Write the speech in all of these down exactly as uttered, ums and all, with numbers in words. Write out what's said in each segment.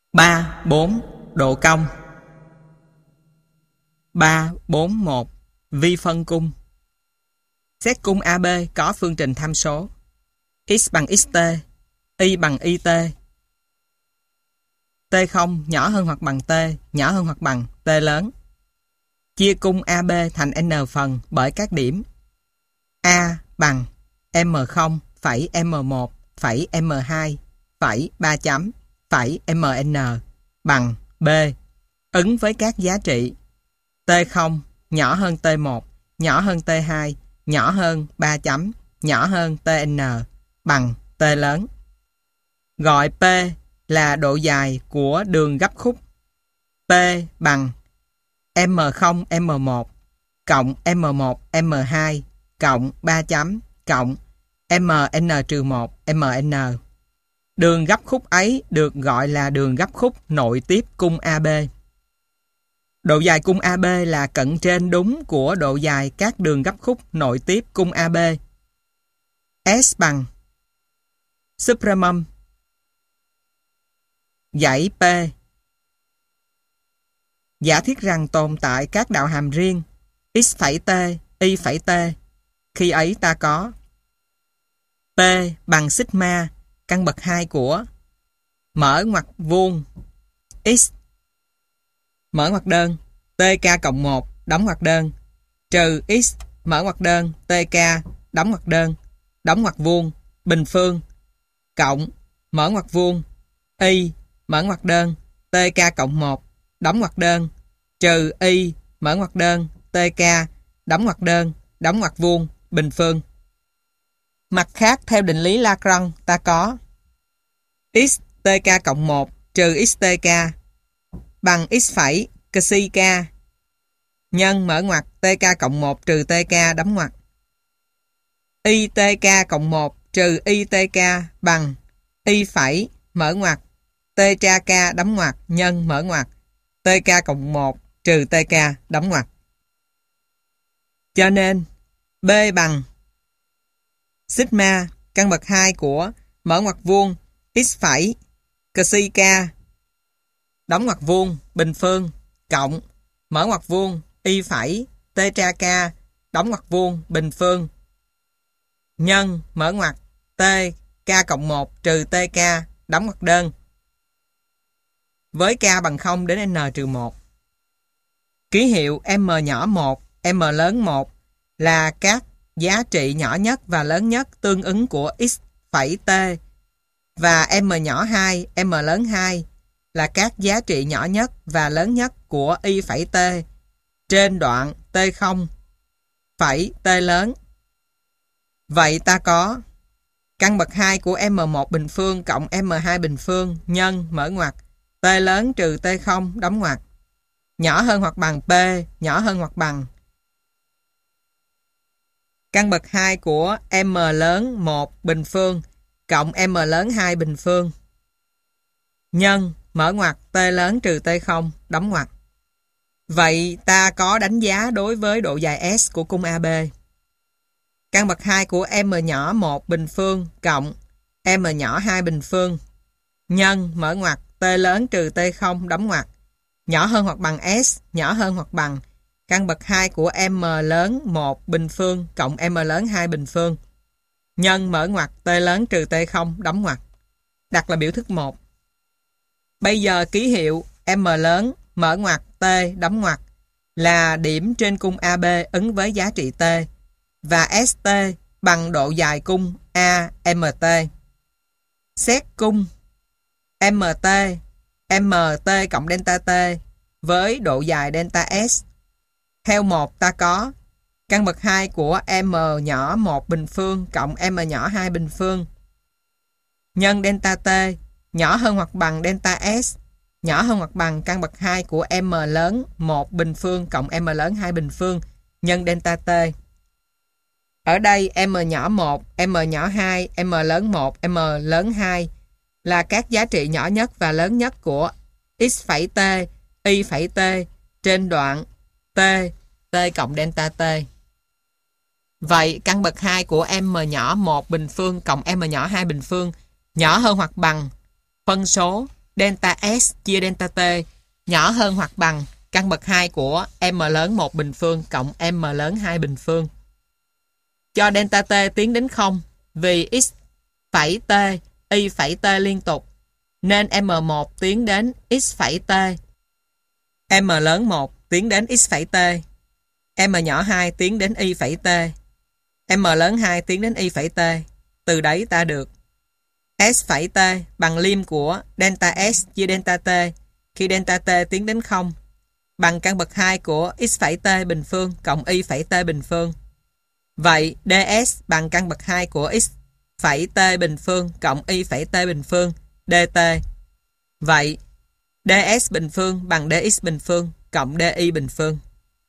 ba, bốn. Độ cong. ba, bốn, một. Vi phân cung. Xét cung a bê có phương trình tham số x bằng xt, y bằng it. T không nhỏ hơn hoặc bằng t, nhỏ hơn hoặc bằng t lớn. Chia cung a bê thành n phần bởi các điểm A bằng em không phẩy em một phẩy em hai phẩy ba chấm phẩy mn bằng B ứng với các giá trị T không nhỏ hơn T một, nhỏ hơn T hai, nhỏ hơn ba chấm, nhỏ hơn Tn bằng T lớn. Gọi P là độ dài của đường gấp khúc. P bằng em không em một cộng em một em hai cộng ba chấm cộng mn một mn. Đường gấp khúc ấy được gọi là đường gấp khúc nội tiếp cung a bê. Độ dài cung a bê là cận trên đúng của độ dài các đường gấp khúc nội tiếp cung a bê. S bằng supremum dãy P. Giả thiết rằng tồn tại các đạo hàm riêng x phẩy t, y phẩy t. Khi ấy ta có P bằng sigma căn bậc hai của mở ngoặc vuông x mở ngoặc đơn tk cộng một đóng ngoặc đơn trừ x mở ngoặc đơn tk đóng ngoặc đơn đóng ngoặc vuông bình phương cộng mở ngoặc vuông y mở ngoặc đơn tk cộng một đóng ngoặc đơn trừ y mở ngoặc đơn tk đóng ngoặc đơn đóng ngoặc vuông bình phương. Mặt khác theo định lý Lagrange ta có x tk cộng một trừ xtk bằng x phẩy xk nhân mở ngoặc tk cộng một trừ tk đóng ngoặc itk cộng một trừ itk bằng y phẩy mở ngoặc tk đóng ngoặc nhân mở ngoặc tk cộng một trừ tk đóng ngoặc. Cho nên B bằng sigma căn bậc hai của mở ngoặc vuông x phẩy xk đóng ngoặc vuông bình phương cộng mở ngoặc vuông y phẩy tk đóng ngoặc vuông bình phương nhân mở ngoặc tk cộng một trừ tk đóng ngoặc đơn với k bằng không đến n trừ một. Ký hiệu m nhỏ một, m lớn một là các giá trị nhỏ nhất và lớn nhất tương ứng của x phẩy t và m nhỏ hai, m lớn hai là các giá trị nhỏ nhất và lớn nhất của y phẩy t trên đoạn t không phẩy t lớn. Vậy ta có căn bậc hai của m một bình phương cộng m hai bình phương nhân mở ngoặc t lớn trừ t không đóng ngoặc nhỏ hơn hoặc bằng P nhỏ hơn hoặc bằng căn bậc hai của m lớn một bình phương cộng m lớn hai bình phương nhân mở ngoặc t lớn trừ t không đóng ngoặc. Vậy ta có đánh giá đối với độ dài S của cung a bê. Căn bậc hai của m nhỏ một bình phương cộng m nhỏ hai bình phương nhân mở ngoặc t lớn trừ t không đóng ngoặc nhỏ hơn hoặc bằng S nhỏ hơn hoặc bằng căn bậc hai của m lớn một bình phương cộng m lớn hai bình phương nhân mở ngoặc t lớn trừ t không đóng ngoặc. Đặt là biểu thức một. Bây giờ ký hiệu m lớn mở ngoặc t đóng ngoặc là điểm trên cung a bê ứng với giá trị t và st bằng độ dài cung a mt. Xét cung mt mt cộng delta t với độ dài delta s. Theo một ta có căn bậc hai của m nhỏ một bình phương cộng m nhỏ hai bình phương nhân delta t nhỏ hơn hoặc bằng delta s nhỏ hơn hoặc bằng căn bậc hai của m lớn một bình phương cộng m lớn hai bình phương nhân delta t. Ở đây m nhỏ một, m nhỏ hai, m lớn một, m lớn hai là các giá trị nhỏ nhất và lớn nhất của x phẩy t, y phẩy t trên đoạn t, t cộng delta t. Vậy căn bậc hai của m nhỏ một bình phương cộng m nhỏ hai bình phương nhỏ hơn hoặc bằng phân số delta S chia delta T nhỏ hơn hoặc bằng căn bậc hai của m lớn một bình phương cộng m lớn hai bình phương. Cho delta T tiến đến không, vì x phẩy T, y phẩy T liên tục, nên M một tiến đến x phẩy T, M lớn một tiến đến x phẩy T, M nhỏ hai tiến đến y phẩy T, M lớn hai tiến đến y phẩy T. Từ đấy ta được S phẩy T bằng lim của delta S chia delta T khi delta T tiến đến không bằng căn bậc hai của x phẩy T bình phương cộng y phẩy T bình phương. Vậy ds bằng căn bậc hai của x phẩy T bình phương cộng y phẩy T bình phương dt. Vậy ds bình phương bằng dx bình phương cộng di bình phương.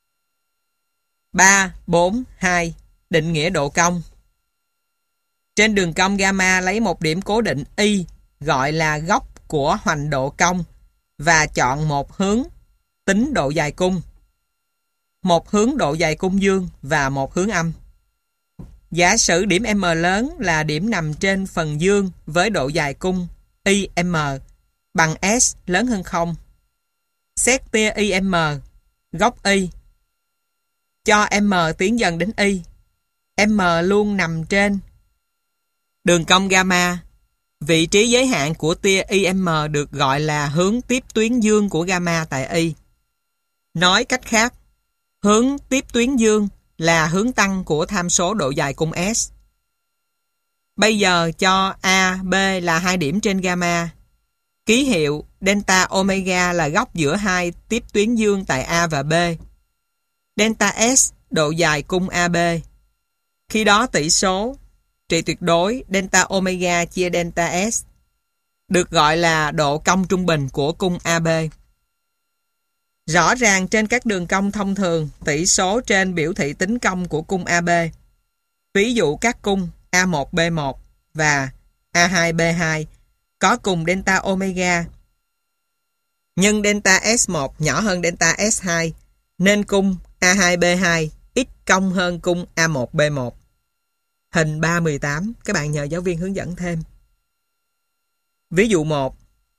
ba, bốn, hai. Định nghĩa độ cong. Trên đường cong gamma lấy một điểm cố định y gọi là góc của hoành độ cong và chọn một hướng tính độ dài cung, một hướng độ dài cung dương và một hướng âm. Giả sử điểm M lớn là điểm nằm trên phần dương với độ dài cung i m bằng S lớn hơn không. Xét tia i m, góc y. Cho M tiến dần đến y. M luôn nằm trên đường cong gamma. Vị trí giới hạn của tia i m được gọi là hướng tiếp tuyến dương của gamma tại y. Nói cách khác, hướng tiếp tuyến dương là hướng tăng của tham số độ dài cung S. Bây giờ cho A, B là hai điểm trên gamma. Ký hiệu delta omega là góc giữa hai tiếp tuyến dương tại A và B. Delta S độ dài cung a bê. Khi đó tỷ số trị tuyệt đối delta omega chia delta S được gọi là độ cong trung bình của cung a bê. Rõ ràng trên các đường cong thông thường, tỷ số trên biểu thị tính cong của cung a bê. Ví dụ các cung a một bê một và a hai bê hai có cùng delta omega. Nhưng delta S một nhỏ hơn delta S hai, nên cung a hai bê hai ít cong hơn cung a một bê một. Hình ba mười tám, các bạn nhờ giáo viên hướng dẫn thêm. Ví dụ một.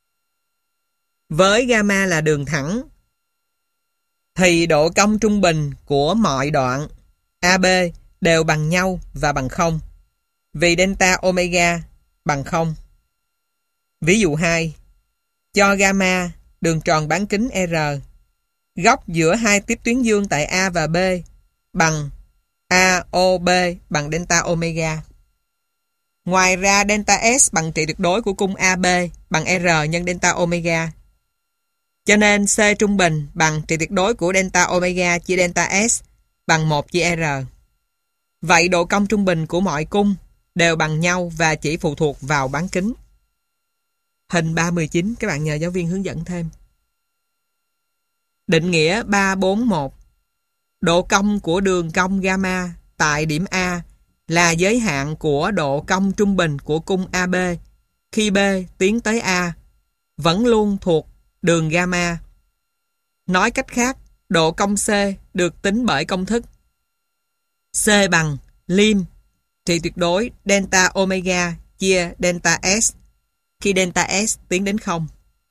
Với gamma là đường thẳng, thì độ cong trung bình của mọi đoạn a bê đều bằng nhau và bằng không, vì delta omega bằng không. Ví dụ hai. Cho gamma đường tròn bán kính R, góc giữa hai tiếp tuyến dương tại A và B bằng a o bê bằng delta omega. Ngoài ra delta S bằng trị tuyệt đối của cung a bê bằng R nhân delta omega. Cho nên C trung bình bằng trị tuyệt đối của delta omega chia delta S bằng một chia R. Vậy độ cong trung bình của mọi cung đều bằng nhau và chỉ phụ thuộc vào bán kính. Hình ba mười chín, các bạn nhờ giáo viên hướng dẫn thêm. Định nghĩa ba bốn một. Độ cong của đường cong gamma tại điểm A là giới hạn của độ cong trung bình của cung a bê khi B tiến tới A vẫn luôn thuộc đường gamma. Nói cách khác, độ cong C được tính bởi công thức C bằng lim trị tuyệt đối delta omega chia delta S khi delta S tiến đến không.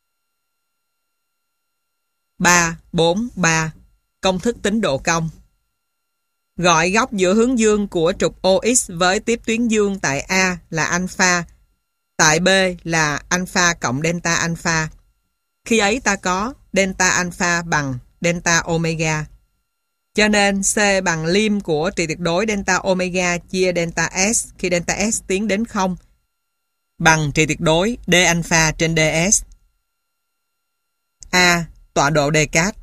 ba bốn ba. Công thức tính độ cong. Gọi góc giữa hướng dương của trục o ích với tiếp tuyến dương tại A là alpha, tại B là alpha cộng delta alpha. Khi ấy ta có delta alpha bằng delta omega. Cho nên C bằng lim của trị tuyệt đối delta omega chia delta S khi delta S tiến đến không bằng trị tuyệt đối d alpha trên ds. A. Tọa độ Descartes.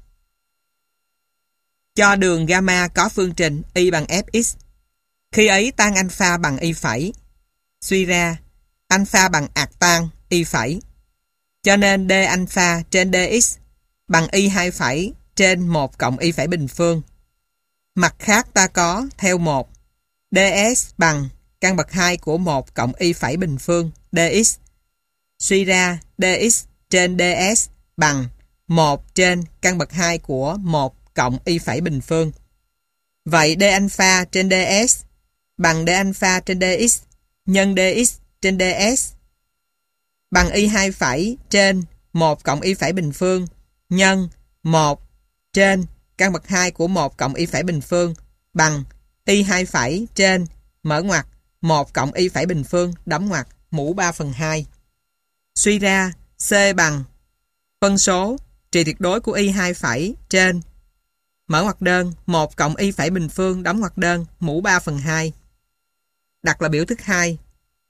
Cho đường gamma có phương trình y bằng fx. Khi ấy tan alpha bằng y phẩy. Suy ra, alpha bằng ạt tan y phẩy. Cho nên d alpha trên dx bằng y hai phẩy trên một cộng y phẩy bình phương. Mặt khác ta có theo một, ds bằng căn bậc hai của một cộng y phẩy bình phương dx. Suy ra dx trên ds bằng một trên căn bậc hai của một cộng y phẩy bình phương. Vậy d alpha trên ds bằng d alpha trên dx nhân dx trên ds bằng y hai phẩy trên một cộng y phẩy bình phương nhân một trên căn bậc hai của một cộng y phẩy bình phương bằng y hai phẩy trên mở ngoặc một cộng y phẩy bình phương đóng ngoặc mũ ba phần hai. Suy ra C bằng phân số trị tuyệt đối của y hai phẩy trên mở ngoặc đơn một cộng y phẩy bình phương đóng ngoặc đơn mũ ba phần hai. Đặt là biểu thức hai.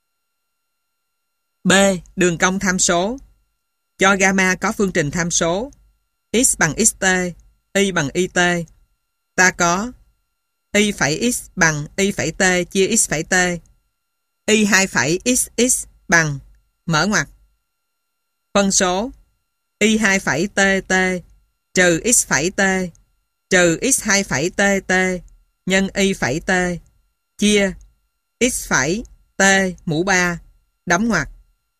B. Đường cong tham số. Cho gamma có phương trình tham số x bằng xt, y bằng it. Ta có y phẩy x bằng y phẩy t chia x phẩy t. Y hai phẩy xx bằng mở ngoặc phân số y hai phẩy tt trừ x phẩy t trừ x hai phẩy tt nhân y phẩy t chia x phẩy t mũ ba đóng ngoặc.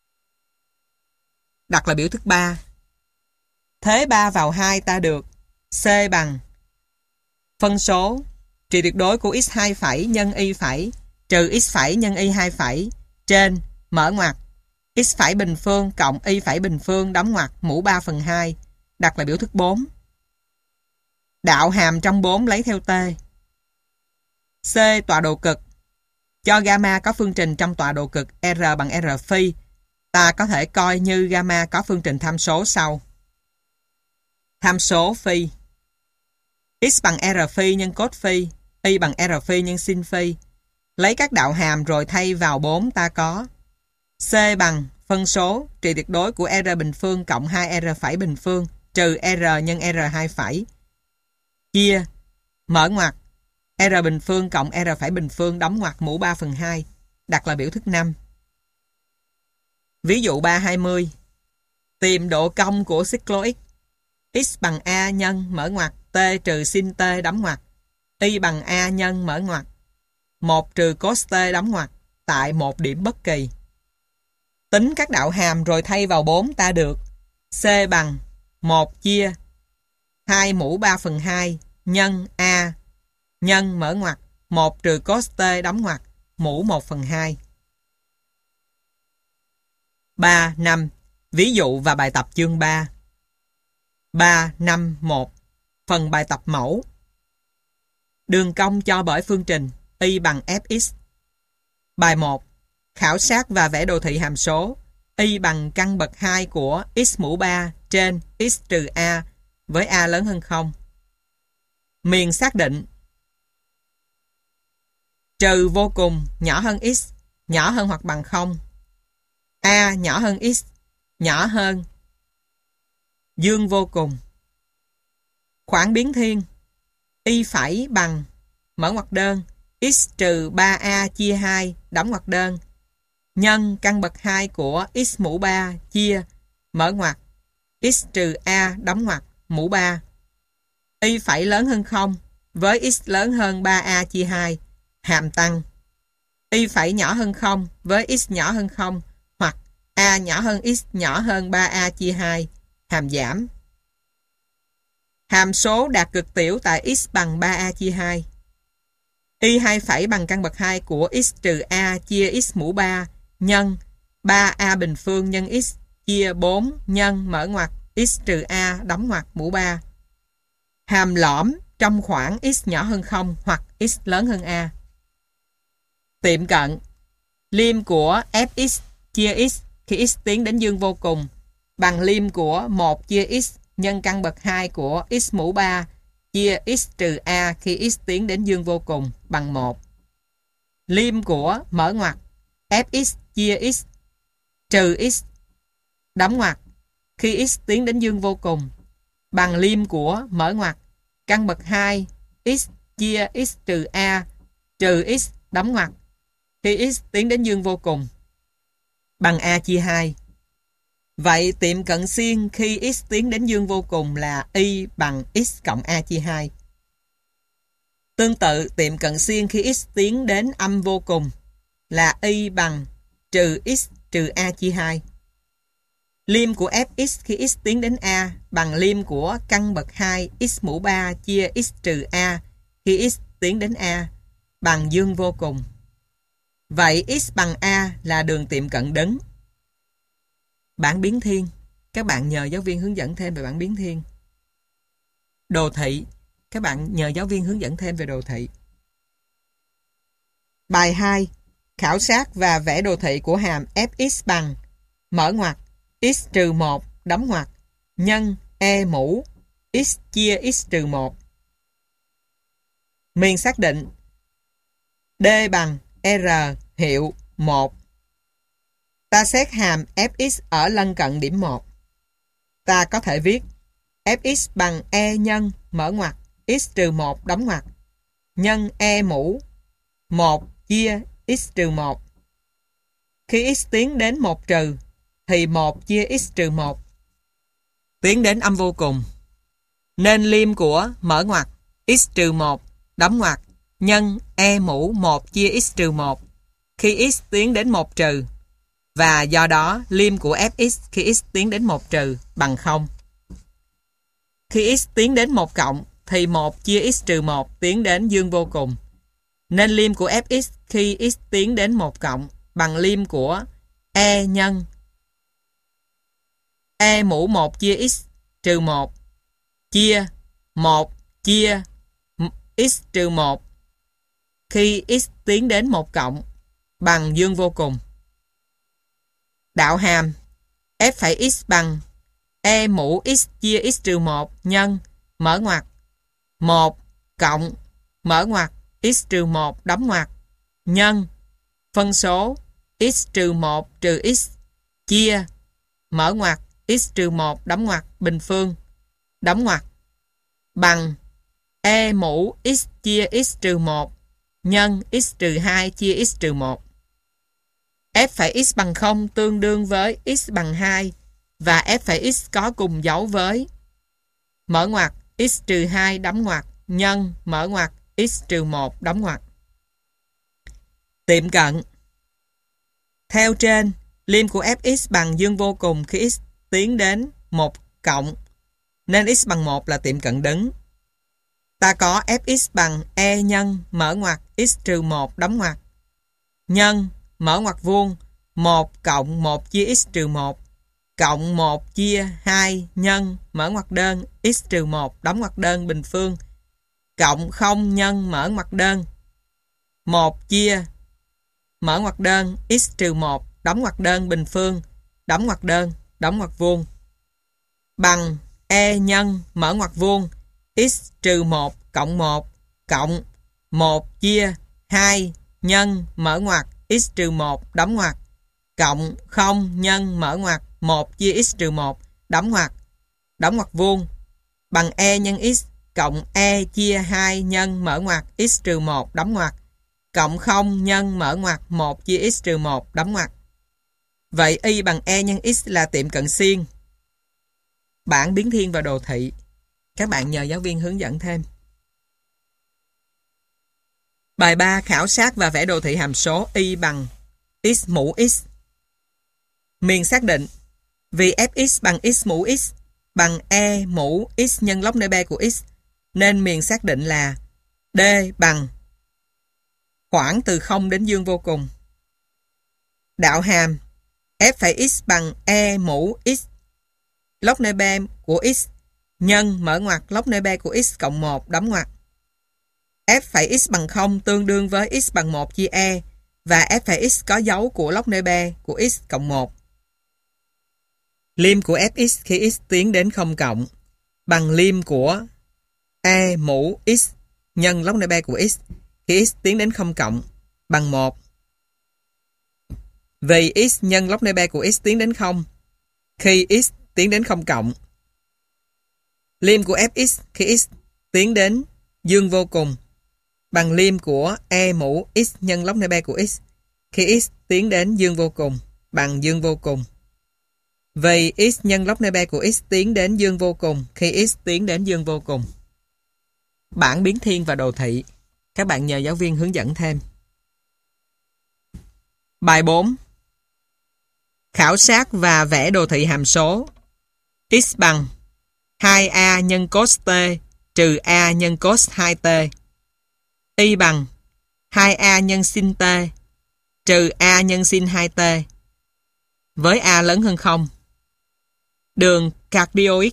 Đặt là biểu thức ba. Thế ba vào hai ta được C bằng phân số trị tuyệt đối của x hai phẩy nhân y phẩy trừ x phẩy nhân y hai phẩy trên mở ngoặc x phẩy bình phương cộng y phẩy bình phương đóng ngoặc mũ ba phần hai. Đặt là biểu thức bốn. Đạo hàm trong bốn lấy theo T. C. Tọa độ cực. Cho gamma có phương trình trong tọa độ cực R bằng R phi. Ta có thể coi như gamma có phương trình tham số sau. Tham số phi x bằng R phi nhân cos phi, y bằng R phi nhân sin phi. Lấy các đạo hàm rồi thay vào bốn ta có C bằng phân số trị tuyệt đối của R bình phương cộng hai R phẩy bình phương trừ R nhân R hai phẩy chia mở ngoặc R bình phương cộng R phẩy bình phương đóng ngoặc mũ ba phần hai. Đặt là biểu thức năm. Ví dụ ba hai mươi. Tìm độ cong của cyclo x. X bằng A nhân mở ngoặc T trừ sin T đóng ngoặc. Y bằng A nhân mở ngoặc một trừ cos T đóng ngoặc tại một điểm bất kỳ. Tính các đạo hàm rồi thay vào bốn ta được C bằng một chia hai mũ ba phần hai nhân A nhân mở ngoặc một trừ cos T đóng ngoặc mũ một phần hai. ba, năm. Ví dụ và bài tập chương ba. ba, năm, một. Phần bài tập mẫu. Đường cong cho bởi phương trình y bằng fx. Bài một. Khảo sát và vẽ đồ thị hàm số y bằng căn bậc hai của x mũ ba trên x trừ a với a lớn hơn không. Miền xác định trừ vô cùng nhỏ hơn x, nhỏ hơn hoặc bằng không. A nhỏ hơn x, nhỏ hơn dương vô cùng. Khoảng biến thiên y phẩy bằng mở ngoặc đơn x trừ ba a chia hai đóng ngoặc đơn nhân căn bậc hai của x mũ ba chia mở ngoặc x trừ a đóng ngoặc mũ ba. Y phẩy lớn hơn không với x lớn hơn ba a chia hai hàm tăng. Y phẩy nhỏ hơn không với x nhỏ hơn không hoặc a nhỏ hơn x nhỏ hơn ba a chia hai hàm giảm. Hàm số đạt cực tiểu tại x bằng ba a chia hai. Y hai phẩy bằng căn bậc hai của x trừ a chia x mũ ba nhân ba a bình phương nhân x chia bốn nhân mở ngoặc x trừ a đóng ngoặc mũ ba. Hàm lõm trong khoảng x nhỏ hơn không hoặc x lớn hơn a. Tiệm cận lim của fx chia x khi x tiến đến dương vô cùng bằng lim của một chia x nhân căn bậc hai của x mũ ba chia x trừ a khi x tiến đến dương vô cùng bằng một. Lim của mở ngoặc fx chia x trừ x đóng ngoặc khi x tiến đến dương vô cùng bằng lim của mở ngoặc căn bậc hai x chia x trừ a trừ x đóng ngoặc khi x tiến đến dương vô cùng bằng a chia hai. Vậy tiệm cận xiên khi x tiến đến dương vô cùng là y bằng x cộng a chia hai. Tương tự tiệm cận xiên khi x tiến đến âm vô cùng là y bằng trừ x trừ a chia hai. Lim của fx khi x tiến đến a bằng lim của căn bậc hai x mũ ba chia x trừ a khi x tiến đến a bằng dương vô cùng. Vậy x bằng a là đường tiệm cận đứng. Bảng biến thiên Các bạn nhờ giáo viên hướng dẫn thêm về bảng biến thiên. Đồ thị. Các bạn nhờ giáo viên hướng dẫn thêm về đồ thị. Bài hai. Khảo sát và vẽ đồ thị của hàm fx bằng mở ngoặc x trừ một đóng ngoặc nhân e mũ x chia x trừ một. Miền xác định D bằng R hiệu một. Ta xét hàm fx ở lân cận điểm một. Ta có thể viết fx bằng e nhân mở ngoặc x trừ một đóng ngoặc nhân e mũ một chia x trừ một. Khi x tiến đến một trừ thì một chia x trừ một tiến đến âm vô cùng, nên liêm của mở ngoặc x trừ một đóng ngoặc nhân e mũ một chia x trừ một khi x tiến đến một trừ, và do đó liêm của fx khi x tiến đến một trừ bằng không. Khi x tiến đến một cộng thì một chia x trừ một tiến đến dương vô cùng, nên liêm của fx khi x tiến đến một cộng bằng liêm của e nhân e mũ một chia x trừ một chia một chia x trừ một khi x tiến đến một cộng bằng dương vô cùng. Đạo hàm f phẩy x bằng e mũ x chia x trừ một nhân mở ngoặc một cộng mở ngoặc x trừ một đóng ngoặc nhân phân số x trừ một trừ x chia mở ngoặc x trừ một đóng ngoặc bình phương đóng ngoặc bằng e mũ x chia x trừ một nhân x trừ hai chia x trừ một. F phẩy x bằng không tương đương với x bằng hai và f phẩy x có cùng dấu với mở ngoặc x trừ hai đóng ngoặc nhân mở ngoặc x trừ một đóng ngoặc. Tiệm cận. Theo trên, liêm của fx bằng dương vô cùng khi x tiến đến một cộng, nên x bằng một là tiệm cận đứng. Ta có fx bằng e nhân mở ngoặc x trừ một đóng ngoặc nhân mở ngoặc vuông một cộng một chia x trừ một cộng một chia hai nhân mở ngoặc đơn x trừ một đóng ngoặc đơn bình phương cộng không nhân mở ngoặc đơn một chia mở ngoặc đơn x trừ một đóng ngoặc đơn bình phương đóng ngoặc đơn đóng ngoặc vuông bằng e nhân mở ngoặc vuông x trừ một cộng một cộng một chia hai nhân mở ngoặc x trừ một đóng ngoặc cộng không nhân mở ngoặc một chia x trừ một đóng ngoặc đóng ngoặc vuông bằng e nhân x cộng e chia hai nhân mở ngoặc x trừ một đóng ngoặc cộng không nhân mở ngoặc một chia x trừ một đóng ngoặc. Vậy y bằng e nhân x là tiệm cận xiên. Bảng biến thiên và đồ thị. Các bạn nhờ giáo viên hướng dẫn thêm. Bài ba. Khảo sát và vẽ đồ thị hàm số y bằng x mũ x. Miền xác định vì fx bằng x mũ x bằng e mũ x nhân log n b của x, nên miền xác định là D bằng khoảng từ không đến dương vô cùng. Đạo hàm f phẩy x bằng e mũ x log n b của x nhân mở ngoặc log n b của x cộng một đóng ngoặc. F phẩy x bằng không tương đương với x bằng một chia e và f phẩy x có dấu của log n b của x cộng một. Liêm của fx khi x tiến đến không cộng bằng liêm của e mũ x nhân log n b của x khi x tiến đến không cộng bằng một. Vì x nhân log n b của x tiến đến không khi x tiến đến không cộng. Liêm của fx khi x tiến đến dương vô cùng bằng liêm của e mũ x nhân log n b của x khi x tiến đến dương vô cùng bằng dương vô cùng. Vì x nhân log n b của x tiến đến dương vô cùng khi x tiến đến dương vô cùng. Bảng biến thiên và đồ thị. Các bạn nhờ giáo viên hướng dẫn thêm. Bài bốn. Khảo sát và vẽ đồ thị hàm số x bằng hai a nhân cos t trừ a nhân cos hai t. Y bằng hai a nhân sin t trừ a nhân sin hai t với a lớn hơn không. Đường cardioid.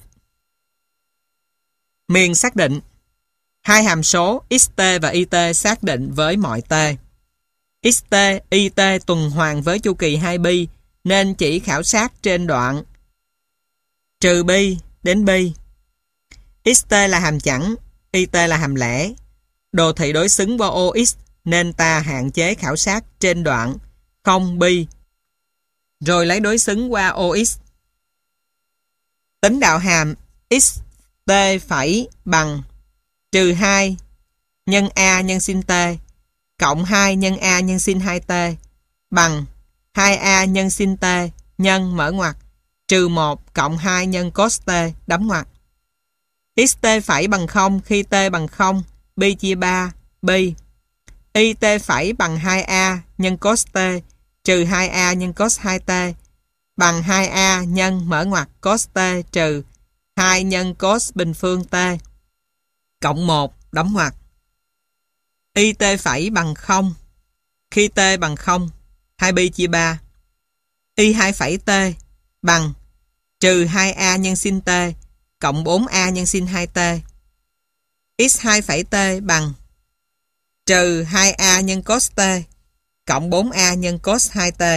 Miền xác định. Hai hàm số xt và it xác định với mọi t. Xt, it tuần hoàn với chu kỳ hai pi nên chỉ khảo sát trên đoạn trừ pi đến pi. Xt là hàm chẵn, it là hàm lẻ. Đồ thị đối xứng với ô x nên ta hạn chế khảo sát trên đoạn không pi rồi lấy đối xứng qua ô x. Tính đạo hàm xt phẩy bằng trừ hai nhân a nhân sin t cộng hai nhân a nhân sin hai t bằng hai a nhân sin t nhân mở ngoặc trừ một cộng hai nhân cos t đóng ngoặc. Xt phẩy bằng không khi t bằng không, pi chia ba, pi. It phẩy bằng hai a nhân cos t trừ hai a nhân cos hai t bằng hai a nhân mở ngoặc cos t trừ hai nhân cos bình phương t cộng một đóng ngoặc. It phẩy bằng không khi t bằng không, hai pi chia ba. Y hai phẩy t bằng trừ hai a nhân sin t cộng bốn a nhân sin hai t. X hai phẩy t bằng trừ hai a nhân cos t cộng bốn a nhân cos hai t.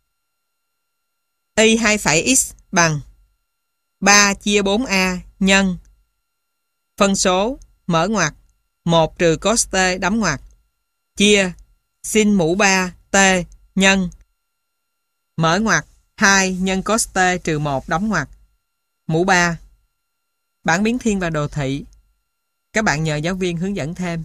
Y hai phẩy x bằng ba chia bốn a nhân phân số mở ngoặc một trừ cos t đóng ngoặc chia sin mũ ba t nhân mở ngoặc hai nhân cos t trừ một đóng ngoặc mũ ba. Bảng biến thiên và đồ thị. Các bạn nhờ giáo viên hướng dẫn thêm.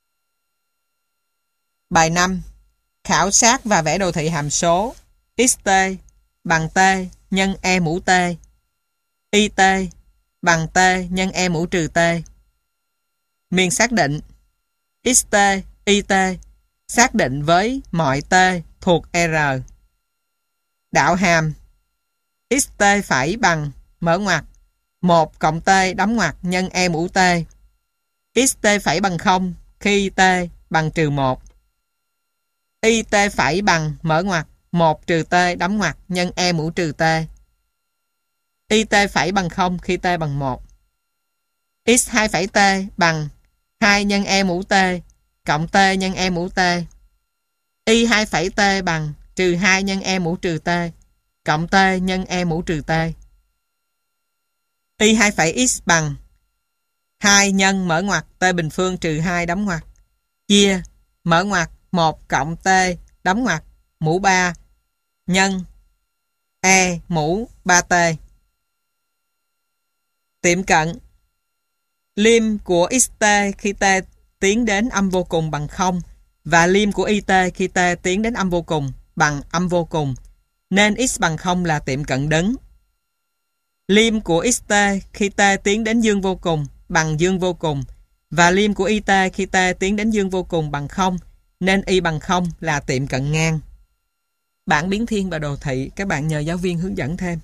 Bài năm. Khảo sát và vẽ đồ thị hàm số xt bằng t nhân e mũ t, it bằng t nhân e mũ trừ t. Miền xác định. Xt, it xác định với mọi t thuộc R. Đạo hàm xt phẩy bằng mở ngoặc một cộng t đóng ngoặc nhân e mũ t. Xt phẩy bằng không khi t bằng trừ một. It phẩy bằng mở ngoặc một trừ t đóng ngoặc nhân e mũ trừ t. It phẩy bằng không khi t bằng một. X hai phẩy t bằng hai nhân e mũ t cộng t nhân e mũ t. Y hai phẩy t bằng trừ hai nhân e mũ trừ t cộng t nhân e mũ trừ t. Y hai phẩy x bằng hai nhân mở ngoặc t bình phương trừ hai đóng ngoặc chia mở ngoặc một cộng t đóng ngoặc mũ ba nhân e mũ ba t. Tiệm cận. Lim của xt khi t tiến đến âm vô cùng bằng không và lim của it khi t tiến đến âm vô cùng bằng âm vô cùng nên x bằng không là tiệm cận đứng. Lim của xt khi t tiến đến dương vô cùng bằng dương vô cùng và lim của it khi t tiến đến dương vô cùng bằng không nên y bằng không là tiệm cận ngang. Bảng biến thiên và đồ thị. Các bạn nhờ giáo viên hướng dẫn thêm.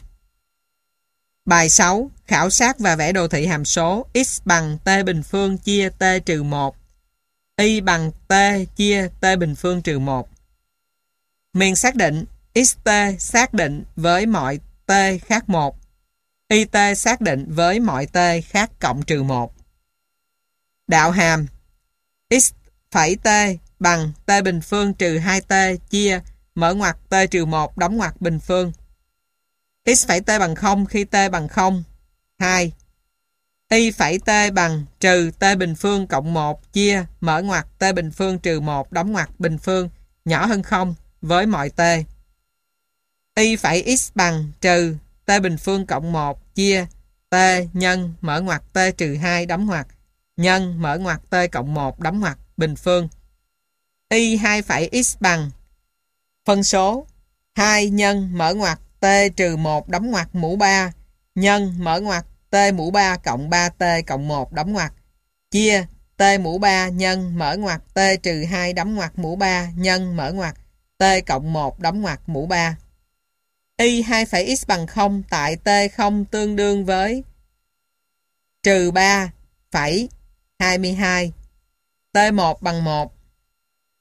Bài sáu. Khảo sát và vẽ đồ thị hàm số x bằng t bình phương chia t trừ một, y bằng t chia t bình phương trừ một. Miền xác định. Xt xác định với mọi t khác một, it xác định với mọi t khác cộng trừ một. Đạo hàm x phẩy t bằng t bình phương trừ hai t chia mở ngoặc t trừ một đóng ngoặc bình phương. X phẩy t bằng không khi t bằng không, hai. Y phẩy t bằng trừ t bình phương cộng một chia mở ngoặc t bình phương trừ một đóng ngoặc bình phương nhỏ hơn không với mọi t. Y phẩy x bằng trừ t bình phương cộng một chia t nhân mở ngoặc t trừ hai đóng ngoặc nhân mở ngoặc t cộng một đóng ngoặc bình phương. Y hai phẩy x bằng phân số hai nhân mở ngoặc t trừ một đóng ngoặc mũ ba nhân mở ngoặc t mũ ba cộng ba t cộng một đóng ngoặc chia t mũ ba nhân mở ngoặc t trừ hai đóng ngoặc mũ ba nhân mở ngoặc t cộng một đóng ngoặc mũ ba. Y hai phẩy x bằng không tại t không tương đương với trừ ba phẩy hai mươi hai. t một bằng một.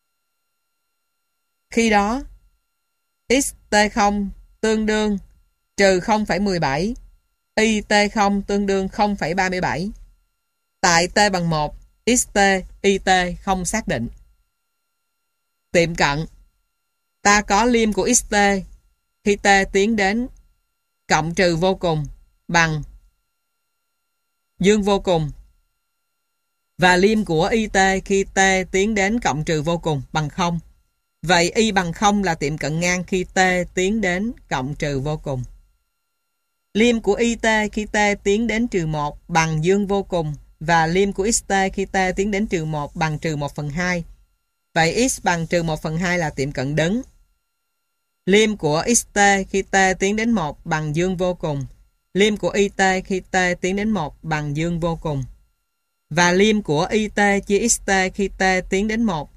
Khi đó x t không tương đương trừ không phẩy mười bảy, y t không tương đương không phẩy ba mươi bảy. Tại t bằng một, xt, it không xác định. Tiệm cận. Ta có liêm của xt khi t tiến đến cộng trừ vô cùng bằng dương vô cùng và liêm của it khi t tiến đến cộng trừ vô cùng bằng không. Vậy y bằng không là tiệm cận ngang khi t tiến đến cộng trừ vô cùng. Liêm của it khi t tiến đến trừ một bằng dương vô cùng và liêm của xt khi t tiến đến trừ một bằng trừ một phần hai. Vậy x bằng trừ một phần hai là tiệm cận đứng. Liêm của xt khi t tiến đến một bằng dương vô cùng. Liêm của it khi t tiến đến một bằng dương vô cùng. Và liêm của it chia xt khi t tiến đến một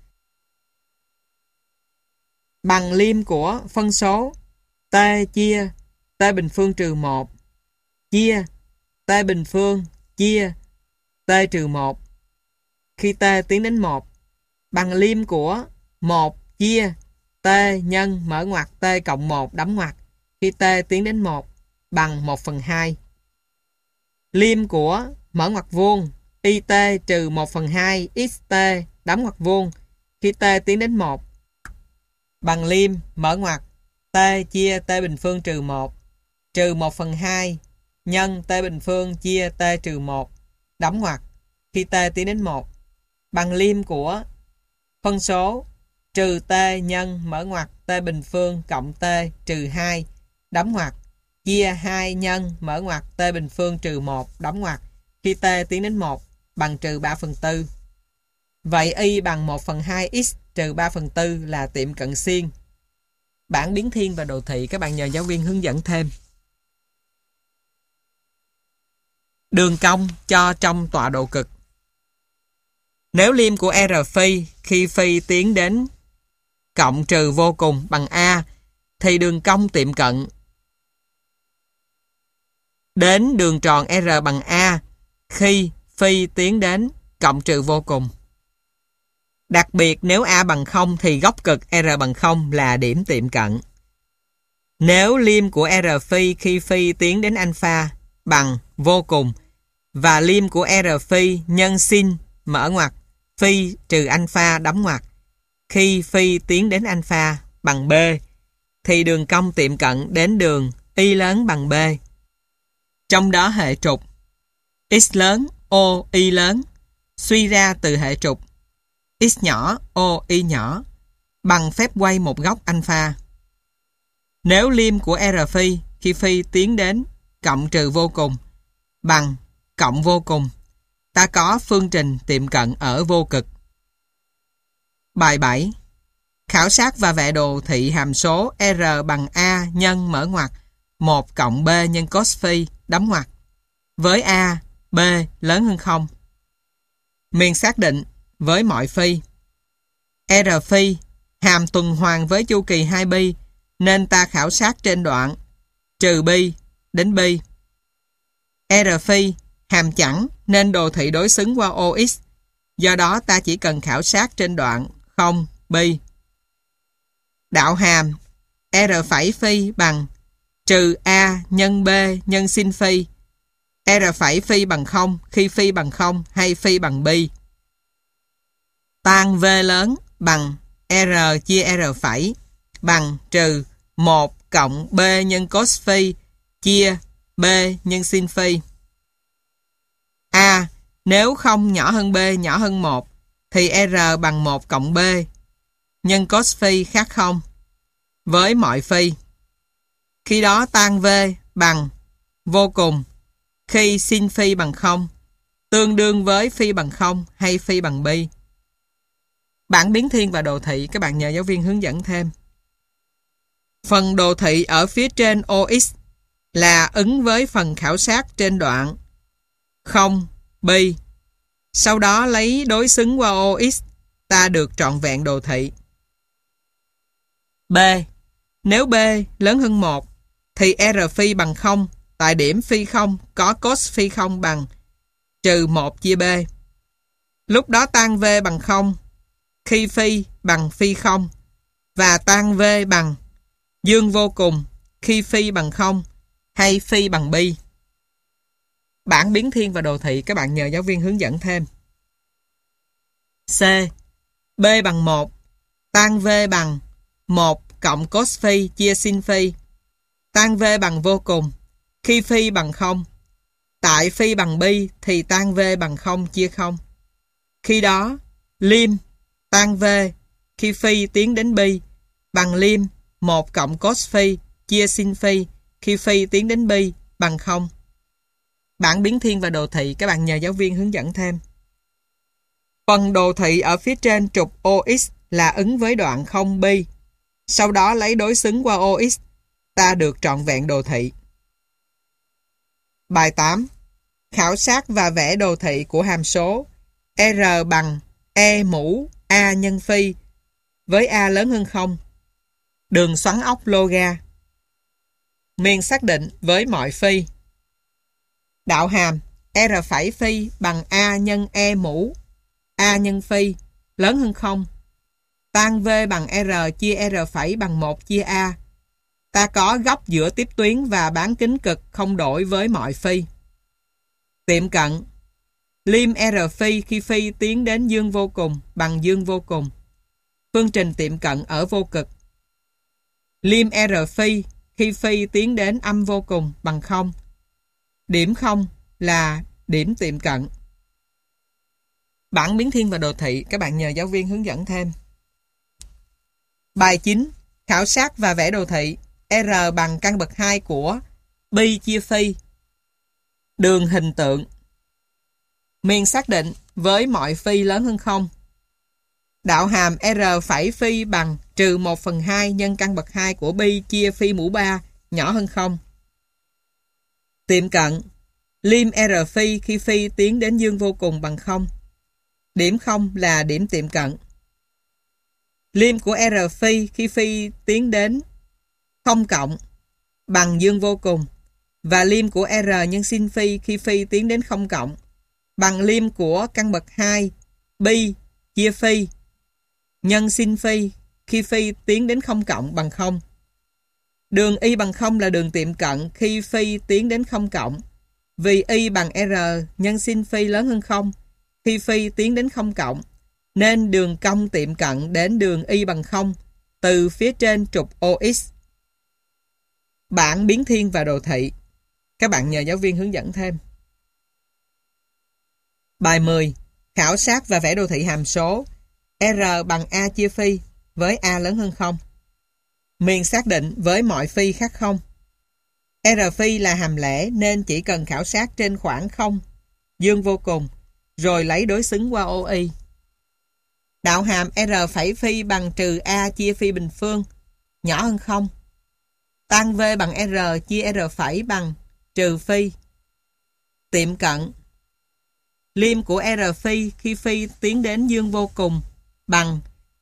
bằng liêm của phân số t chia t bình phương trừ một chia t bình phương chia t trừ một khi t tiến đến một bằng liêm của một chia t nhân mở ngoặc t cộng một đóng ngoặc khi t tiến đến một bằng một phần hai. Liêm của mở ngoặc vuông it trừ một phần hai xt đóng ngoặc vuông khi t tiến đến một bằng liêm mở ngoặc t chia t bình phương trừ một trừ một phần hai nhân t bình phương chia t trừ một đóng ngoặc khi t tiến đến một bằng liêm của phân số trừ t nhân mở ngoặc t bình phương cộng t trừ hai đóng ngoặc chia hai nhân mở ngoặc t bình phương trừ một đóng ngoặc khi t tiến đến một bằng trừ ba phần tư. Vậy y bằng một phần hai x trừ ba phần tư là tiệm cận xiên. Bảng biến thiên và đồ thị các bạn nhờ giáo viên hướng dẫn thêm. Đường cong cho trong tọa độ cực. Nếu liêm của R phi khi phi tiến đến cộng trừ vô cùng bằng A thì đường cong tiệm cận đến đường tròn R bằng A khi phi tiến đến cộng trừ vô cùng. Đặc biệt nếu A bằng không thì góc cực R bằng không là điểm tiệm cận. Nếu liêm của R phi khi phi tiến đến alpha bằng vô cùng và liêm của R phi nhân sin mở ngoặc phi trừ alpha đóng ngoặc khi phi tiến đến alpha bằng B thì đường cong tiệm cận đến đường y lớn bằng B. Trong đó hệ trục x lớn O y lớn suy ra từ hệ trục x nhỏ O y nhỏ bằng phép quay một góc alpha. Nếu liêm của R phi khi phi tiến đến cộng trừ vô cùng bằng cộng vô cùng, ta có phương trình tiệm cận ở vô cực. Bài bảy. Khảo sát và vẽ đồ thị hàm số R bằng A nhân mở ngoặc một cộng B nhân cos phi đóng ngoặc với A, B lớn hơn không. Miền xác định với mọi phi. R phi hàm tuần hoàn với chu kỳ hai pi nên ta khảo sát trên đoạn trừ pi đến pi. R phi hàm chẵn nên đồ thị đối xứng qua O X. Do đó ta chỉ cần khảo sát trên đoạn không pi. Đạo hàm R phẩy phi bằng trừ A nhân B nhân sin phi. R phẩy phi bằng không khi phi bằng không hay phi bằng pi. Tan V lớn bằng R chia R phẩy bằng trừ một cộng B nhân cos phi chia B nhân sin phi. A nếu không nhỏ hơn B nhỏ hơn một thì R bằng một cộng B nhân cos phi khác không với mọi phi. Khi đó tan V bằng vô cùng khi sin phi bằng không tương đương với phi bằng không hay phi bằng pi. Bảng biến thiên và đồ thị các bạn nhờ giáo viên hướng dẫn thêm. Phần đồ thị ở phía trên O X là ứng với phần khảo sát trên đoạn không pi. Sau đó lấy đối xứng qua O X, ta được trọn vẹn đồ thị. B. Nếu B lớn hơn một thì R phi bằng không tại điểm phi không có cos phi không bằng trừ một chia B. Lúc đó tan V bằng không khi phi bằng phi không và tan V bằng dương vô cùng khi phi bằng không hay phi bằng pi? Bảng biến thiên và đồ thị các bạn nhờ giáo viên hướng dẫn thêm. C. B bằng một, tan V bằng một cộng cos phi chia sin phi. Tan V bằng vô cùng. Khi phi bằng không, tại phi bằng pi thì tan V bằng không chia không. Khi đó, liêm tan V khi phi tiến đến pi bằng liêm một cộng cos phi chia sin phi khi phi tiến đến pi bằng không. Bảng biến thiên và đồ thị các bạn nhờ giáo viên hướng dẫn thêm. Phần đồ thị ở phía trên trục ô ích là ứng với đoạn không pi. Sau đó lấy đối xứng qua ô ích, ta được trọn vẹn đồ thị. Bài tám. Khảo sát và vẽ đồ thị của hàm số R bằng E mũ A nhân phi với A lớn hơn không. Đường xoắn ốc loga. Miền xác định với mọi phi. Đạo hàm R phẩy phi bằng A nhân E mũ A nhân phi lớn hơn không. Tan V bằng R chia R phẩy bằng một chia A. Ta có góc giữa tiếp tuyến và bán kính cực không đổi với mọi phi. Tiệm cận. Liêm R phi khi phi tiến đến dương vô cùng bằng dương vô cùng. Phương trình tiệm cận ở vô cực. Liêm R phi khi phi tiến đến âm vô cùng bằng không. Điểm không là điểm tiệm cận. Bảng biến thiên và đồ thị các bạn nhờ giáo viên hướng dẫn thêm. Bài chín. Khảo sát và vẽ đồ thị R bằng căn bậc hai của pi chia phi. Đường hình tượng. Miền xác định với mọi phi lớn hơn không. Đạo hàm R phẩy phi bằng trừ một phần hai nhân căn bậc hai của pi chia phi mũ ba nhỏ hơn không. Tiệm cận. Liêm R phi khi phi tiến đến dương vô cùng bằng không. Điểm không là điểm tiệm cận. Liêm của R phi khi phi tiến đến không cộng bằng dương vô cùng và liêm của R nhân sin phi khi phi tiến đến không cộng bằng liêm của căn bậc hai pi chia phi nhân sin phi khi phi tiến đến không cộng bằng không. Đường y bằng không là đường tiệm cận khi phi tiến đến không cộng. Vì y bằng R nhân sin phi lớn hơn không khi phi tiến đến không cộng, nên đường cong tiệm cận đến đường y bằng không từ phía trên trục ô ích. Bảng biến thiên và đồ thị các bạn nhờ giáo viên hướng dẫn thêm. Bài mười. Khảo sát và vẽ đồ thị hàm số R bằng A chia phi với A lớn hơn không. Miền xác định với mọi phi khác không. R phi là hàm lẻ nên chỉ cần khảo sát trên khoảng không, dương vô cùng, rồi lấy đối xứng qua ô y. Đạo hàm R phẩy phi bằng trừ A chia phi bình phương nhỏ hơn không. Tan V bằng R chia R phẩy bằng trừ phi. Tiệm cận. Liêm của R phi khi phi tiến đến dương vô cùng bằng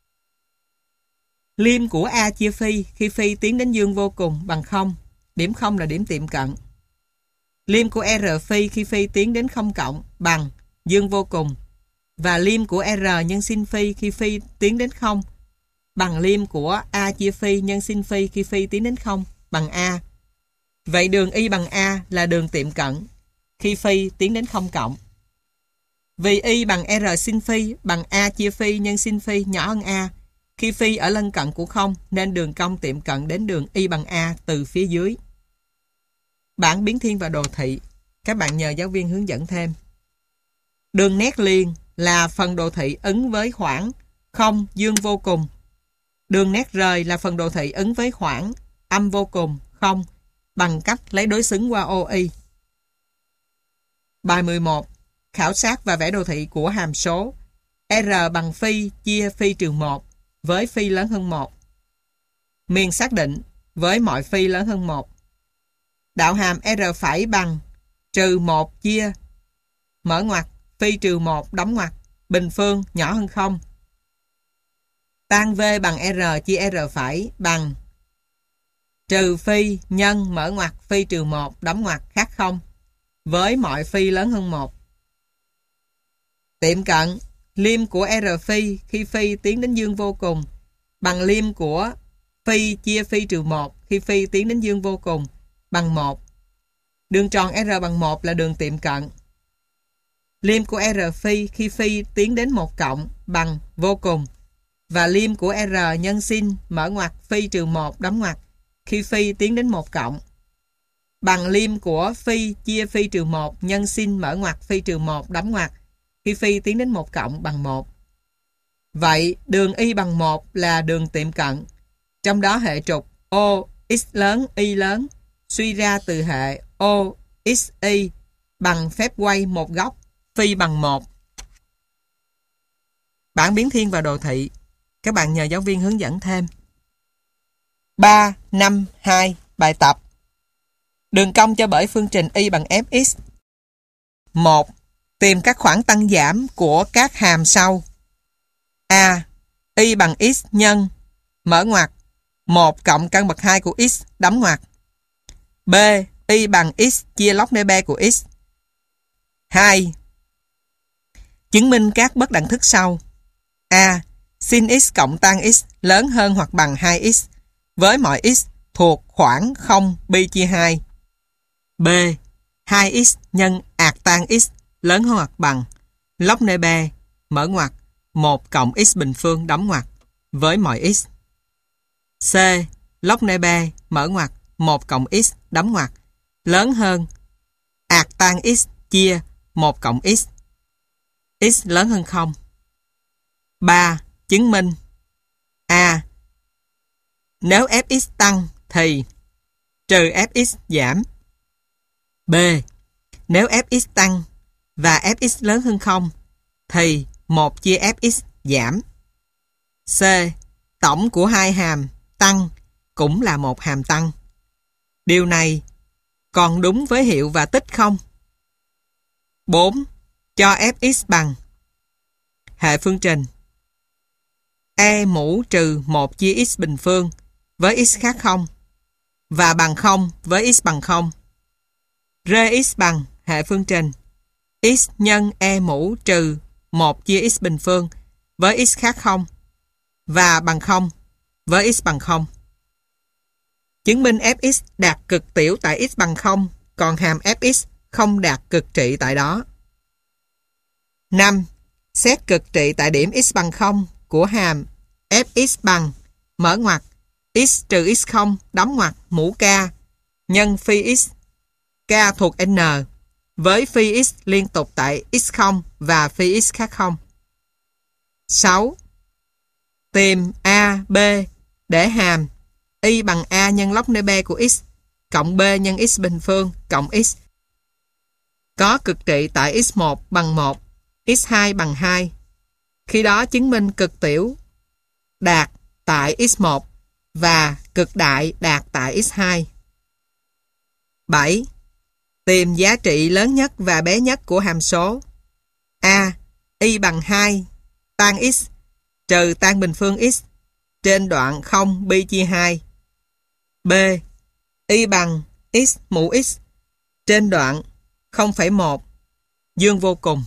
liêm của A chia phi khi phi tiến đến dương vô cùng bằng không. Điểm không là điểm tiệm cận. Liêm của R phi khi phi tiến đến không cộng bằng dương vô cùng và liêm của R nhân sin phi khi phi tiến đến không bằng liêm của A chia phi nhân sin phi khi phi tiến đến không bằng A. Vậy đường y bằng A là đường tiệm cận khi phi tiến đến không cộng. Vì y bằng R sin phi bằng A chia phi nhân sin phi nhỏ hơn A khi phi ở lân cận của không, nên đường cong tiệm cận đến đường y bằng A từ phía dưới. Bảng biến thiên và đồ thị các bạn nhờ giáo viên hướng dẫn thêm. Đường nét liền là phần đồ thị ứng với khoảng không dương vô cùng. Đường nét rời là phần đồ thị ứng với khoảng âm vô cùng không bằng cách lấy đối xứng qua ô y. Bài mười một. Khảo sát và vẽ đồ thị của hàm số R bằng phi chia phi trừ một với phi lớn hơn một. Miền xác định với mọi phi lớn hơn một. Đạo hàm R phẩy bằng trừ một chia mở ngoặc phi trừ một đóng ngoặc bình phương nhỏ hơn không. Tan V bằng R chia R phẩy bằng trừ phi nhân mở ngoặc phi trừ một đóng ngoặc khác không với mọi phi lớn hơn một. Tiệm cận. Liêm của R phi khi phi tiến đến dương vô cùng bằng liêm của phi chia phi trừ một khi phi tiến đến dương vô cùng bằng một Đường tròn R bằng một là đường tiệm cận. Lim của R phi khi phi tiến đến một cộng bằng vô cùng. Và lim của R nhân sin mở ngoặc phi trừ một đóng ngoặc khi phi tiến đến một cộng bằng lim của phi chia phi trừ một nhân sin mở ngoặc phi trừ một đóng ngoặc khi phi tiến đến một cộng bằng một. Vậy đường y bằng một là đường tiệm cận. Trong đó hệ trục O x lớn y lớn suy ra từ hệ O x y bằng phép quay một góc phi bằng một. Bảng biến thiên và đồ thị. Các bạn nhờ giáo viên hướng dẫn thêm. ba, năm, hai. Bài tập. Đường cong cho bởi phương trình y bằng fx. một. Tìm các khoảng tăng giảm của các hàm sau. A. Y bằng x nhân mở ngoặc một cộng căn bậc hai của x đóng ngoặc. B. Y bằng x chia log nê be của x. hai. Chứng minh các bất đẳng thức sau. A. Sin x cộng tan x lớn hơn hoặc bằng hai x với mọi x thuộc khoảng không pi chia hai. B. hai x nhân ạt tan x lớn hơn hoặc bằng log nê be mở ngoặc một cộng x bình phương đóng ngoặc với mọi x. C. Log nê be mở ngoặc một cộng x đóng ngoặc lớn hơn ạt tan x chia một cộng x. X lớn hơn không. ba. Chứng minh. A. Nếu fx tăng thì trừ fx giảm. B. Nếu fx tăng và fx lớn hơn không thì một chia fx giảm. C. Tổng của hai hàm tăng cũng là một hàm tăng. Điều này còn đúng với hiệu và tích không? bốn. Cho fx bằng hệ phương trình e mũ trừ một chia x bình phương với x khác không và bằng không với x bằng không. Rx bằng hệ phương trình x nhân e mũ trừ một chia x bình phương với x khác không và bằng không với x bằng không. Chứng minh fx đạt cực tiểu tại x bằng không, còn hàm fx không đạt cực trị tại đó. năm. Xét cực trị tại điểm x bằng không của hàm fx bằng mở ngoặc x trừ x không đóng ngoặc mũ k nhân phi x k thuộc n với phi x liên tục tại x không và phi x khác không. sáu. Tìm a, b để hàm y bằng a nhân log nê be của x cộng b nhân x bình phương cộng x có cực trị tại x một bằng một, x hai bằng hai. Khi đó chứng minh cực tiểu đạt tại x một và cực đại đạt tại x hai. bảy. Tìm giá trị lớn nhất và bé nhất của hàm số A. Y bằng hai tan x trừ tan bình phương x trên đoạn không pi chia hai. B. Y bằng x mũ x trên đoạn không phẩy một dương vô cùng.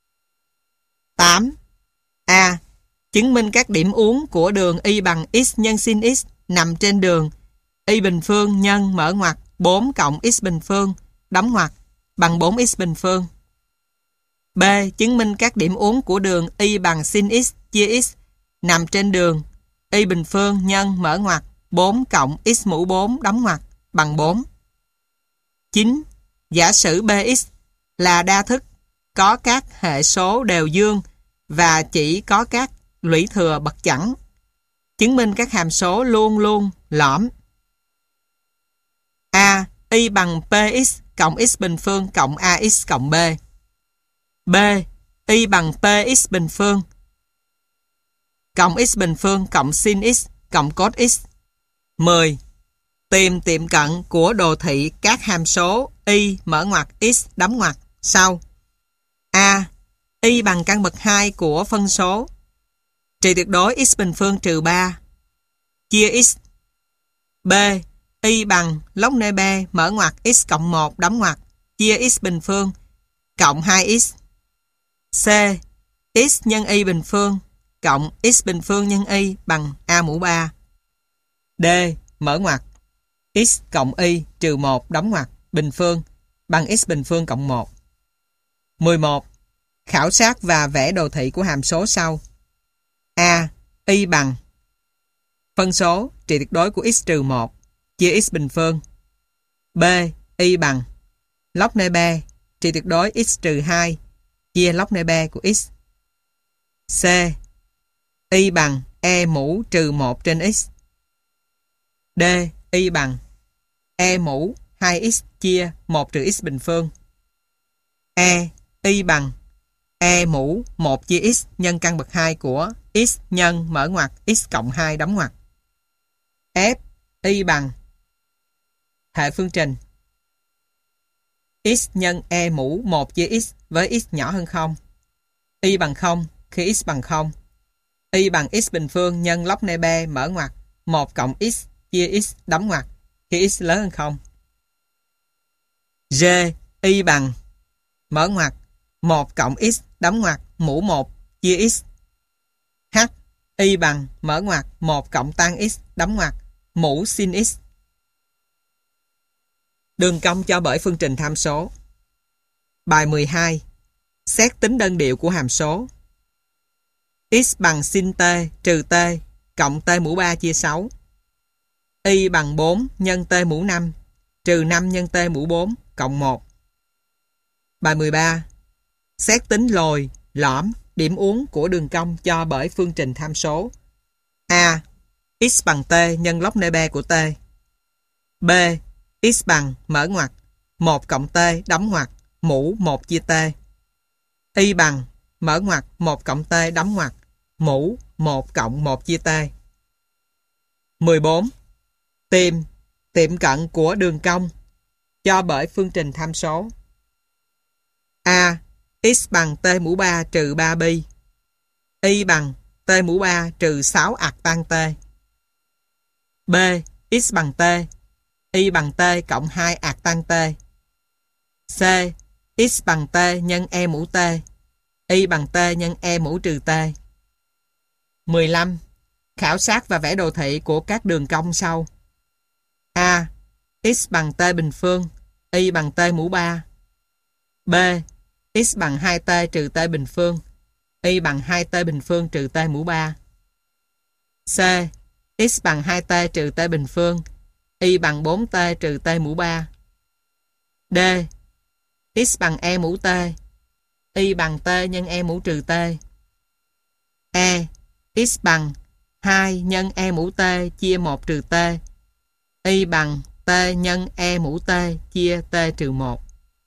tám. A. Chứng minh các điểm uốn của đường y bằng x nhân sin x nằm trên đường y bình phương nhân mở ngoặc bốn cộng x bình phương đóng ngoặc bằng bốn x bình phương. B. Chứng minh các điểm uốn của đường y bằng sin x chia x nằm trên đường y bình phương nhân mở ngoặc bốn cộng x mũ bốn đóng ngoặc bằng bốn. chín. Giả sử bx là đa thức có các hệ số đều dương và chỉ có các lũy thừa bậc chẵn. Chứng minh các hàm số luôn luôn lõm. A. Y bằng px cộng x bình phương cộng ax cộng b. B. Y bằng px bình phương cộng x bình phương cộng sin x cộng cos x. mười. Tìm tiệm cận của đồ thị các hàm số y mở ngoặc x đóng ngoặc sau. A. Y bằng căn bậc hai của phân số trị tuyệt đối x bình phương trừ ba chia x. B. Y bằng log nê be mở ngoặc x cộng một đóng ngoặc chia x bình phương cộng hai x. C. X nhân y bình phương cộng x bình phương nhân y bằng a mũ ba. D. Mở ngoặc x cộng y trừ một đóng ngoặc bình phương bằng x bình phương cộng một. mười một. Khảo sát và vẽ đồ thị của hàm số sau. A. Y bằng phân số trị tuyệt đối của x trừ một chia x bình phương. B. Y bằng log nê be trị tuyệt đối x trừ hai chia log nê be của x. C. Y bằng e mũ trừ một trên x. D. Y bằng e mũ hai x chia một trừ x bình phương. E. Y bằng e mũ một chia x nhân căn bậc hai của x nhân mở ngoặc x cộng hai đóng ngoặc. F. Y bằng hệ phương trình x nhân e mũ một chia x với x nhỏ hơn không. Y bằng không khi x bằng không. Y bằng x bình phương nhân log nê be mở ngoặc một cộng x chia x đóng ngoặc khi x lớn hơn không. G. Y bằng mở ngoặc một cộng x đóng ngoặc mũ một chia x. H. Y bằng mở ngoặc một cộng tan x đóng ngoặc mũ sin x. Đường cong cho bởi phương trình tham số. Bài mười hai. Xét tính đơn điệu của hàm số. X bằng sin t trừ t cộng t mũ ba chia sáu. Y bằng bốn nhân t mũ năm trừ năm nhân t mũ bốn cộng một. Bài mười ba. Xét tính lồi, lõm, điểm uốn của đường cong cho bởi phương trình tham số. A. X bằng t nhân log nê be của t. B. X bằng mở ngoặc một cộng t đóng ngoặc mũ một chia t. Y bằng mở ngoặc một cộng t đóng ngoặc mũ một cộng một chia t. mười bốn. Tìm tiệm cận của đường cong cho bởi phương trình tham số. A. X bằng t mũ ba trừ ba pi. Y bằng t mũ ba trừ sáu ạc tan t. B. X bằng t. Y bằng t cộng hai ạc tan t. C. X bằng t nhân e mũ t. Y bằng t nhân e mũ trừ t. mười lăm. Khảo sát và vẽ đồ thị của các đường cong sau. A. X bằng t bình phương. Y bằng t mũ ba. B. X bằng hai t trừ t bình phương. Y bằng hai t bình phương trừ t mũ ba. C. X bằng hai t trừ t bình phương. Y bằng bốn t trừ t mũ ba. D. X bằng e mũ t. Y bằng t nhân e mũ trừ t. E. X bằng hai nhân e mũ t chia một trừ t. Y bằng t nhân e mũ t chia t trừ một.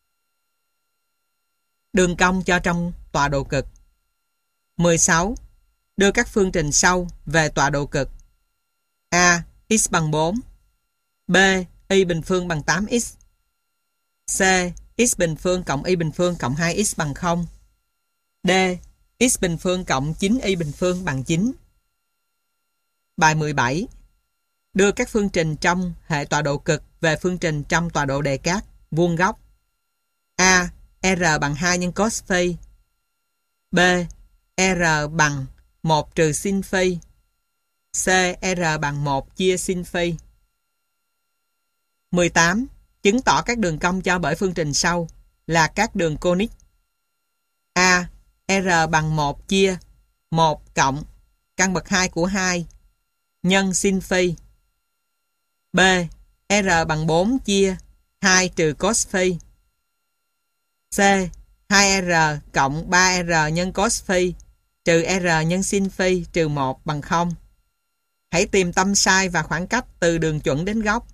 Đường cong cho trong tọa độ cực. mười sáu. Đưa các phương trình sau về tọa độ cực. A. X bằng bốn. B. Y bình phương bằng tám x. C. X bình phương cộng y bình phương cộng hai x bằng không. D. X bình phương cộng chín y bình phương bằng chín. Bài mười bảy. Đưa các phương trình trong hệ tọa độ cực về phương trình trong tọa độ đề cát vuông góc. A. R bằng hai nhân cos phi. B. R bằng một trừ sin phi. C. R bằng một chia sin phi. mười tám. Chứng tỏ các đường cong cho bởi phương trình sau là các đường conic. A. R bằng một chia một cộng căn bậc hai của hai nhân sin phi. B. R bằng bốn chia hai trừ cos phi. C. hai R cộng ba R nhân cos phi trừ R nhân sin phi trừ một bằng không. Hãy tìm tâm sai và khoảng cách từ đường chuẩn đến góc.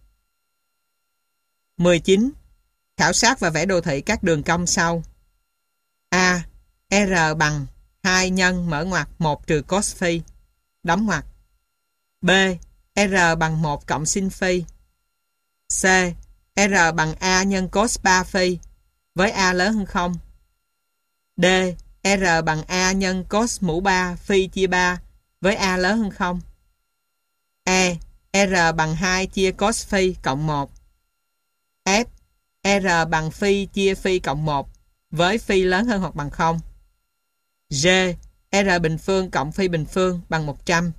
mười chín. Khảo sát và vẽ đồ thị các đường cong sau. A. R bằng hai nhân mở ngoặc một trừ cos phi đóng ngoặc. B. R bằng một cộng sin phi. C. R bằng A nhân cos ba phi với A lớn hơn không. D. R bằng A nhân cos mũ ba phi chia ba với A lớn hơn không. E. R bằng hai chia cos phi cộng một. F. R bằng phi chia phi cộng một với phi lớn hơn hoặc bằng không. G. R bình phương cộng phi bình phương bằng một trăm.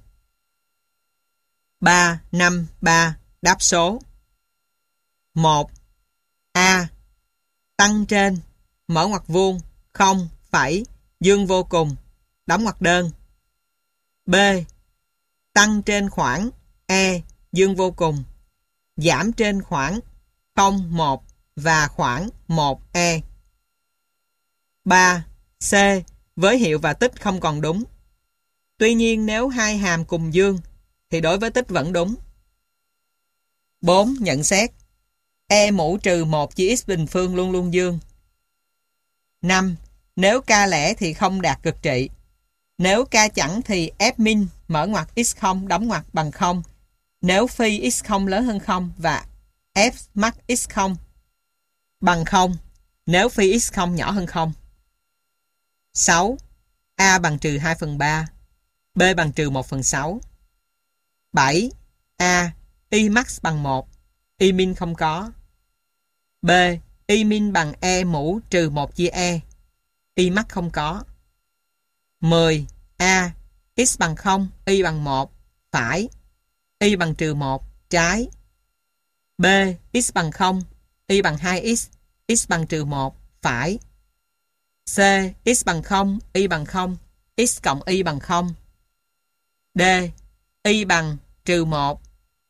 ba, năm, ba. Đáp số. một. A. tăng trên, mở ngoặc vuông, không, phẩy, dương vô cùng, đóng ngoặc đơn. B. Tăng trên khoảng E, dương vô cùng, giảm trên khoảng không, một và khoảng một E. ba. C. Với hiệu và tích không còn đúng. Tuy nhiên nếu hai hàm cùng dương thì đối với tích vẫn đúng. bốn. Nhận xét E mũ trừ một chia x bình phương luôn luôn dương. năm. Nếu k lẻ thì không đạt cực trị. Nếu k chẵn thì f min mở ngoặc x không đóng ngoặc bằng không. Nếu phi x không lớn hơn không và f max x không bằng không. Nếu phi x không nhỏ hơn không. sáu. A bằng trừ hai phần ba. B bằng trừ một phần sáu. bảy. A. Y max bằng một. Y min không có. B. Y min bằng E mũ trừ một chia E. Y max không có. mười. A. X bằng không. Y bằng một. Phải. Y bằng trừ một. Trái. B. X bằng không. Y bằng hai x. X bằng trừ một. Phải. C. X bằng không. Y bằng không. X cộng Y bằng không. D. Y bằng trừ một.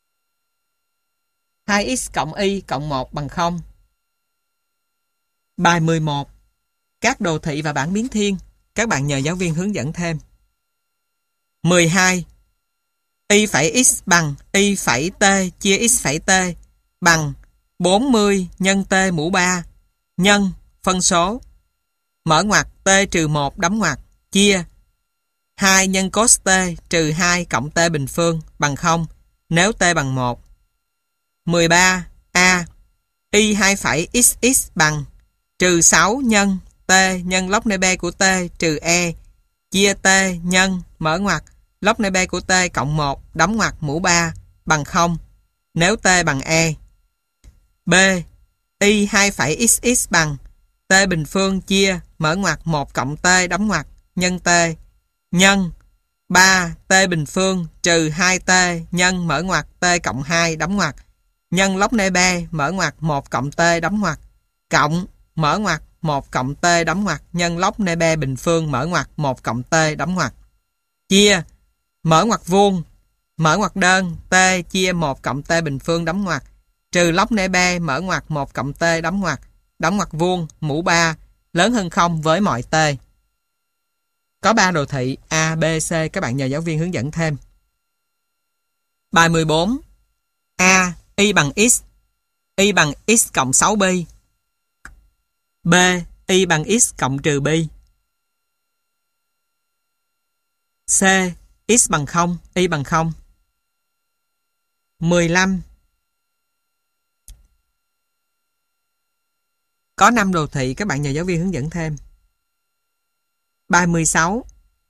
hai x cộng Y cộng một bằng không. Bài mười một. Các đồ thị và bảng biến thiên. Các bạn nhờ giáo viên hướng dẫn thêm. mười hai. Y phẩy x bằng Y phẩy t chia x phẩy t bằng bốn mươi nhân t mũ ba nhân phân số. Mở ngoặc t trừ một đóng ngoặc chia hai nhân cos t trừ hai cộng t bình phương bằng không nếu t bằng một. mười ba. A. Y hai phẩy xx bằng trừ sáu nhân t nhân log n b của t trừ e chia t nhân mở ngoặc log n b của t cộng một đóng ngoặc mũ ba bằng không nếu t bằng e. B. Y hai phẩy xx bằng t bình phương chia mở ngoặc một cộng t đóng ngoặc nhân t nhân ba t bình phương trừ hai t nhân mở ngoặc t cộng hai đóng ngoặc nhân log n b mở ngoặc một cộng t đóng ngoặc cộng mở ngoặc một cộng t đóng ngoặc nhân log n b bình phương mở ngoặc một cộng t đóng ngoặc chia mở ngoặc vuông mở ngoặc đơn t chia một cộng t bình phương đóng ngoặc trừ log n b mở ngoặc một cộng t đóng ngoặc đóng ngoặc vuông mũ ba lớn hơn không với mọi t. Có ba đồ thị A, B, C, các bạn nhờ giáo viên hướng dẫn thêm. Bài mười bốn. A. Y bằng x. Y bằng x cộng sáu pi. B. Y bằng x cộng trừ pi. C. X bằng không, Y bằng không. mười lăm. Có năm đồ thị, các bạn nhờ giáo viên hướng dẫn thêm. Bài mười sáu.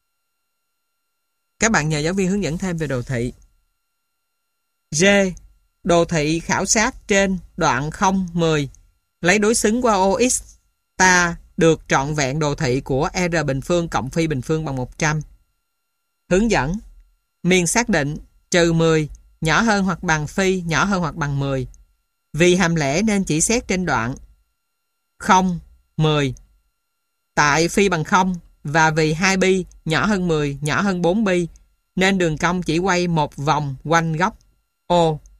Các bạn nhờ giáo viên hướng dẫn thêm về đồ thị. D. Đồ thị khảo sát trên đoạn không mười lấy đối xứng qua O X ta được trọn vẹn đồ thị của R bình phương cộng phi bình phương bằng một trăm. Hướng dẫn. Miền xác định trừ mười nhỏ hơn hoặc bằng phi nhỏ hơn hoặc bằng mười. Vì hàm lẻ nên chỉ xét trên đoạn không, mười. Tại phi bằng không và vì hai pi nhỏ hơn mười nhỏ hơn bốn pi nên đường cong chỉ quay một vòng quanh góc O.